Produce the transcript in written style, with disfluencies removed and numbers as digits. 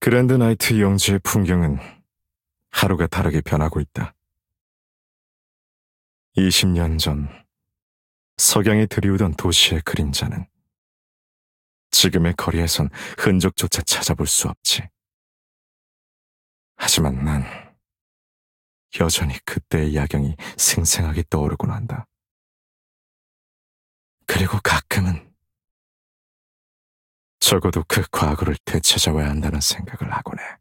그랜드 나이트 영지의 풍경은 하루가 다르게 변하고 있다. 20년 전 석양이 드리우던 도시의 그림자는 지금의 거리에선 흔적조차 찾아볼 수 없지. 하지만 난 여전히 그때의 야경이 생생하게 떠오르곤 한다. 그리고 가끔은 적어도 그 과거를 되찾아와야 한다는 생각을 하곤 해.